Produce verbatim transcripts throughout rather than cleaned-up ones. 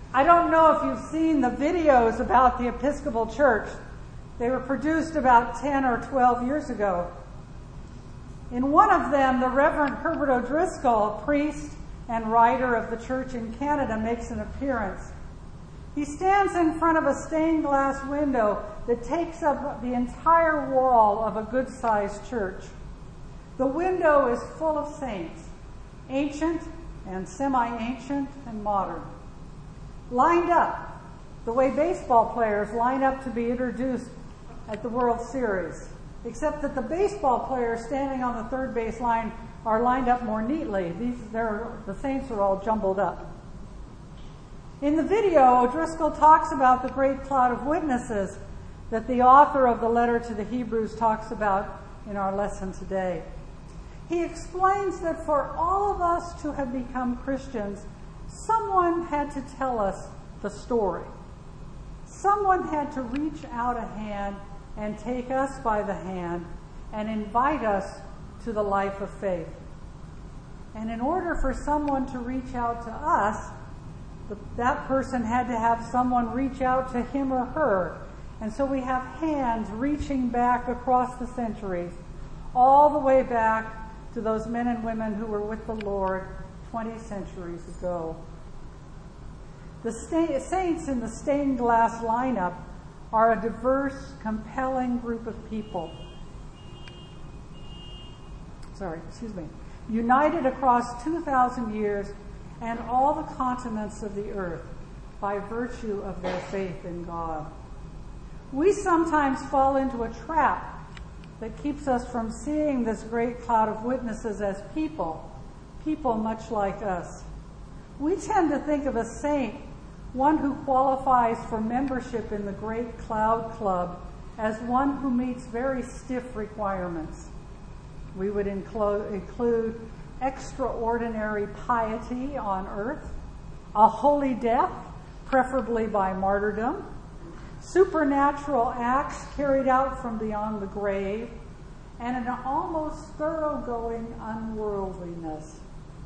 I don't know if you've seen the videos about the Episcopal Church. They were produced about ten or twelve years ago. In one of them, the Reverend Herbert O'Driscoll, a priest and writer of the church in Canada, makes an appearance. He stands in front of a stained glass window that takes up the entire wall of a good-sized church. The window is full of saints, ancient and semi-ancient and modern, lined up the way baseball players line up to be introduced at the World Series, except that the baseball players standing on the third base line are lined up more neatly. These, the saints are all jumbled up. In the video, O'Driscoll talks about the great cloud of witnesses that the author of the letter to the Hebrews talks about in our lesson today. He explains that for all of us to have become Christians, someone had to tell us the story. Someone had to reach out a hand and take us by the hand and invite us to the life of faith. And in order for someone to reach out to us, that person had to have someone reach out to him or her. And so we have hands reaching back across the centuries, all the way back to those men and women who were with the Lord twenty centuries ago. The sta- saints in the stained glass lineup are a diverse, compelling group of people. Sorry, excuse me. United across two thousand years and all the continents of the earth by virtue of their faith in God. We sometimes fall into a trap that keeps us from seeing this great cloud of witnesses as people, people much like us. We tend to think of a saint, one who qualifies for membership in the great cloud club, as one who meets very stiff requirements. We would include, include extraordinary piety on earth, a holy death, preferably by martyrdom, supernatural acts carried out from beyond the grave, and an almost thoroughgoing unworldliness.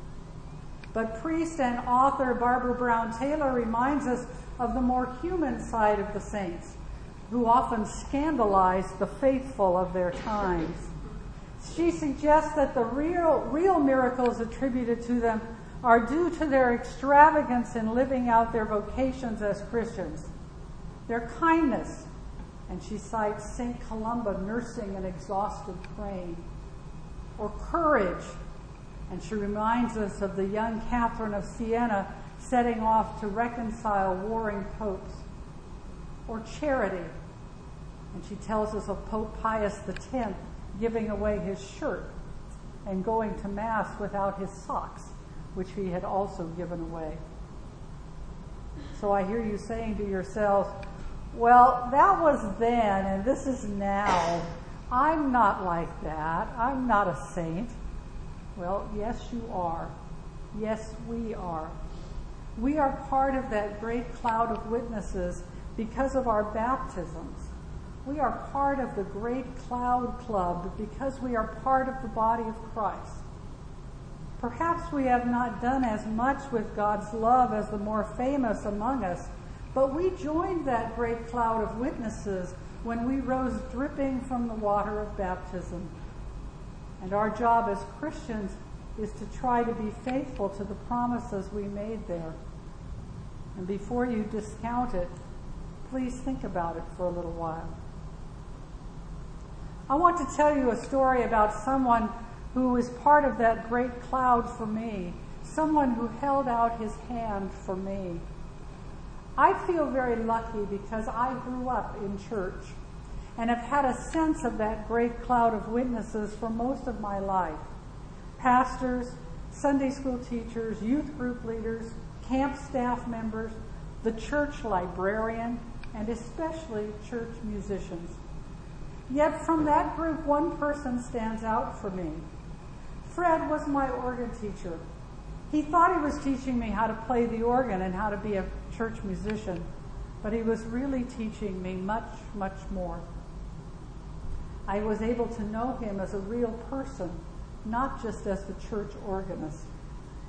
But priest and author Barbara Brown Taylor reminds us of the more human side of the saints, who often scandalize the faithful of their times. She suggests that the real, real miracles attributed to them are due to their extravagance in living out their vocations as Christians, their kindness, and she cites Saint Columba nursing an exhausted crane, or courage, and she reminds us of the young Catherine of Siena setting off to reconcile warring popes, or charity, and she tells us of Pope Pius the tenth giving away his shirt and going to Mass without his socks, which he had also given away. So I hear you saying to yourselves, well, that was then and this is now. I'm not like that. I'm not a saint. Well, yes, you are. Yes, we are. We are part of that great cloud of witnesses because of our baptisms. We are part of the great cloud club because we are part of the body of Christ. Perhaps we have not done as much with God's love as the more famous among us, but we joined that great cloud of witnesses when we rose dripping from the water of baptism. And our job as Christians is to try to be faithful to the promises we made there. And before you discount it, please think about it for a little while. I want to tell you a story about someone who was part of that great cloud for me, someone who held out his hand for me. I feel very lucky because I grew up in church and have had a sense of that great cloud of witnesses for most of my life. Pastors, Sunday school teachers, youth group leaders, camp staff members, the church librarian, and especially church musicians. Yet from that group, one person stands out for me. Fred was my organ teacher. He thought he was teaching me how to play the organ and how to be a church musician, but he was really teaching me much, much more. I was able to know him as a real person, not just as the church organist.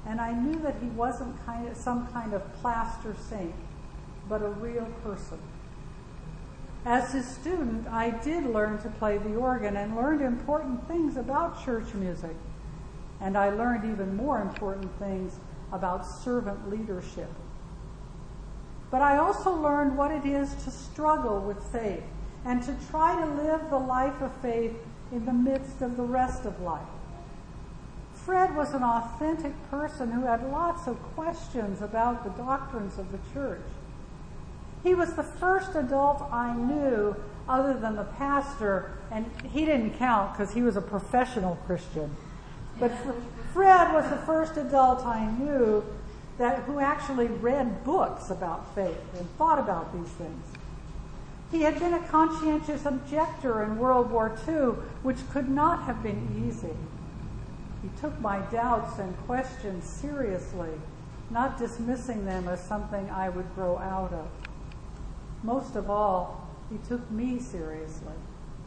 and I knew that he wasn't kind of some kind of plaster saint, but a real person. As his student, I did learn to play the organ and learned important things about church music. And I learned even more important things about servant leadership. But I also learned what it is to struggle with faith and to try to live the life of faith in the midst of the rest of life. Fred was an authentic person who had lots of questions about the doctrines of the church. He was the first adult I knew other than the pastor, and he didn't count because he was a professional Christian. But Fred was the first adult I knew that who actually read books about faith and thought about these things. He had been a conscientious objector in World War Two, which could not have been easy. He took my doubts and questions seriously, not dismissing them as something I would grow out of. Most of all, he took me seriously.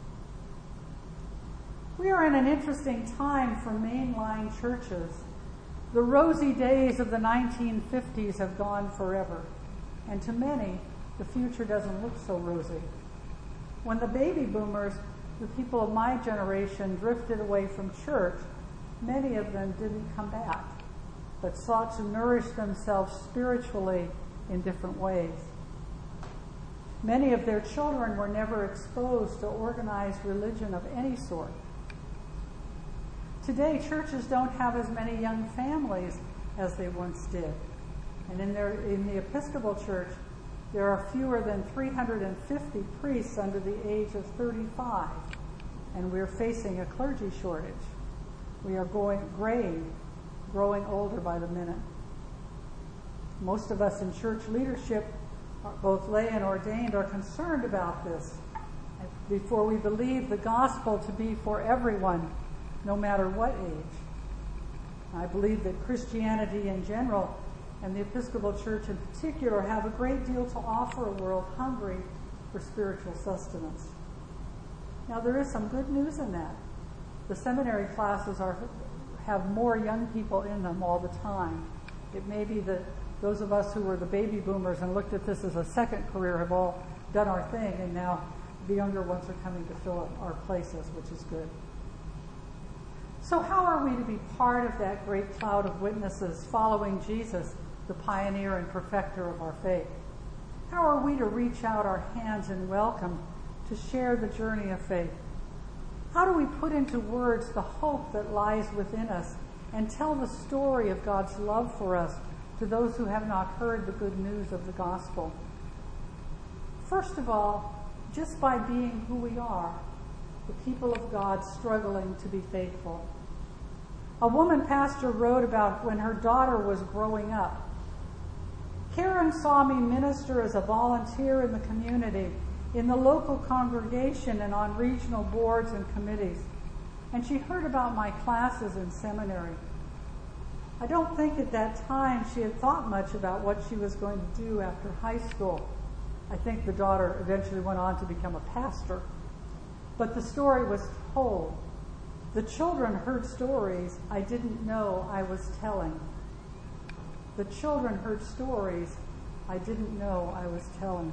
We are in an interesting time for mainline churches. The rosy days of the nineteen fifties have gone forever, and to many, the future doesn't look so rosy. When the baby boomers, the people of my generation, drifted away from church, many of them didn't come back, but sought to nourish themselves spiritually in different ways. Many of their children were never exposed to organized religion of any sort. Today, churches don't have as many young families as they once did. And in, their, in the Episcopal Church, there are fewer than three hundred fifty priests under the age of thirty-five, and we're facing a clergy shortage. We are going graying, growing older by the minute. Most of us in church leadership, both lay and ordained, are concerned about this before we believe the gospel to be for everyone, no matter what age. I believe that Christianity in general and the Episcopal Church in particular have a great deal to offer a world hungry for spiritual sustenance. Now, there is some good news in that. The seminary classes are have more young people in them all the time. It may be that those of us who were the baby boomers and looked at this as a second career have all done our thing, and now the younger ones are coming to fill up our places, which is good. So how are we to be part of that great cloud of witnesses following Jesus, the pioneer and perfecter of our faith? How are we to reach out our hands in welcome to share the journey of faith? How do we put into words the hope that lies within us and tell the story of God's love for us to those who have not heard the good news of the gospel? First of all, just by being who we are, the people of God struggling to be faithful. A woman pastor wrote about when her daughter was growing up. Karen saw me minister as a volunteer in the community, in the local congregation, and on regional boards and committees, and she heard about my classes in seminary. I don't think at that time she had thought much about what she was going to do after high school. I think the daughter eventually went on to become a pastor. But the story was told. The children heard stories I didn't know I was telling. The children heard stories I didn't know I was telling.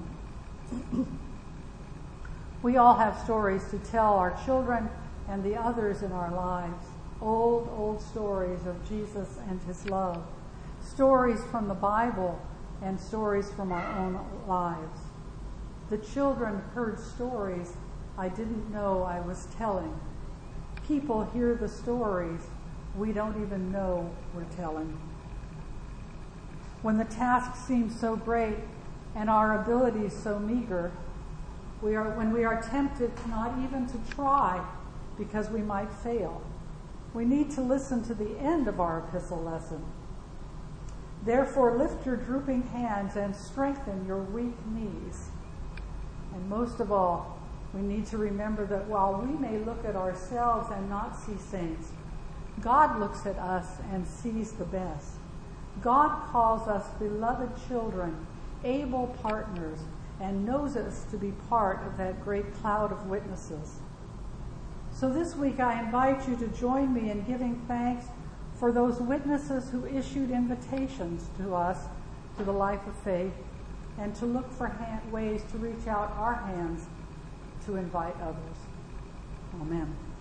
We all have stories to tell our children and the others in our lives. Old, old stories of Jesus and his love. Stories from the Bible and stories from our own lives. The children heard stories I didn't know I was telling. People hear the stories we don't even know we're telling. When the task seems so great and our abilities so meager, we are, when we are tempted not even to try because we might fail, we need to listen to the end of our epistle lesson. Therefore, lift your drooping hands and strengthen your weak knees. And most of all, we need to remember that while we may look at ourselves and not see saints, God looks at us and sees the best. God calls us beloved children, able partners, and knows us to be part of that great cloud of witnesses. So this week I invite you to join me in giving thanks for those witnesses who issued invitations to us to the life of faith, and to look for hand, ways to reach out our hands to invite others. Amen.